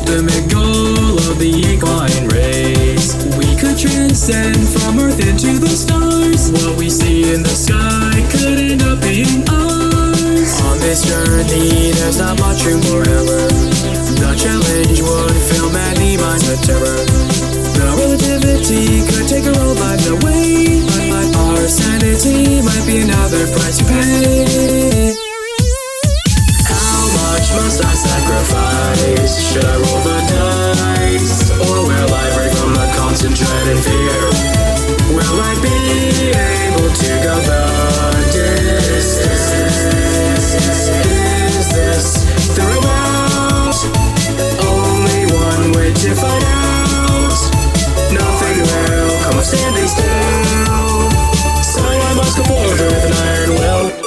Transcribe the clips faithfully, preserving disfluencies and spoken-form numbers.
ultimate goal of the equine race. We could transcend from Earth into the stars. What we see in the sky could end up being ours. On this journey, there's not much room for error. The challenge would fill many minds with terror. The relativity could take our old lives away, but our sanity might be another price to pay. How much must I sacrifice? Should I roll the dice? Or will I break from the constant dread and fear? Will I be able to go the distance? Is this the route? Only one way to find out. Nothing will come of standing still, so I must go forward with an iron will.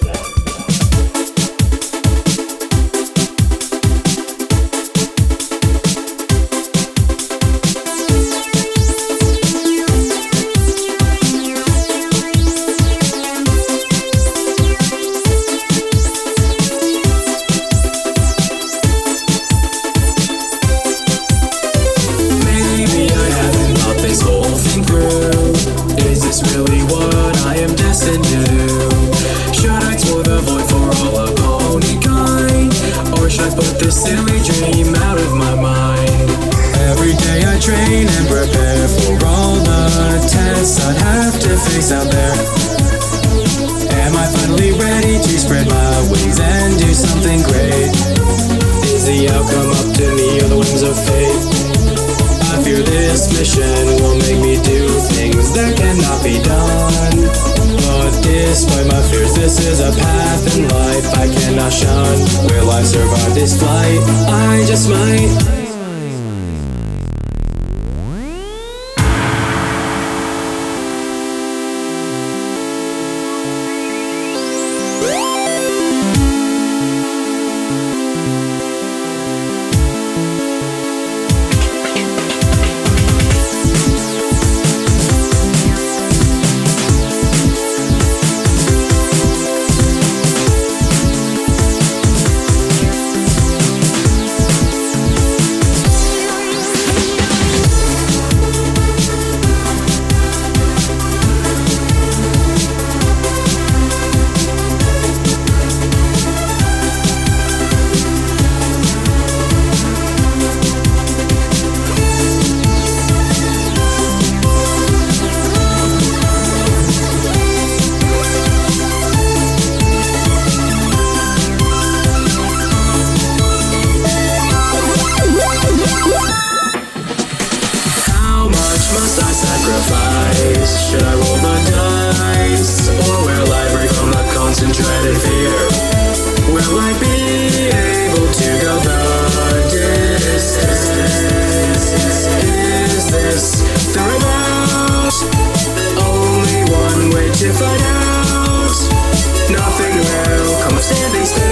Really what I am destined to do? Should I explore the void for all of pony kind? Or should I put this silly dream out of my mind? Every day I train and prepare for all the tests I'd have to face out there. Am I finally ready to spread my wings and do something great? Is the outcome up to me or the whims of fate? I fear this mission will make me do things that cannot be done. But despite my fears, this is a path in life I cannot shun. Will I survive this flight? I just might. Should I roll the dice? Or will I break from the constant dread and fear? Will I be able to go the distance? Is this the route? Only one way to find out. Nothing will come of standing still.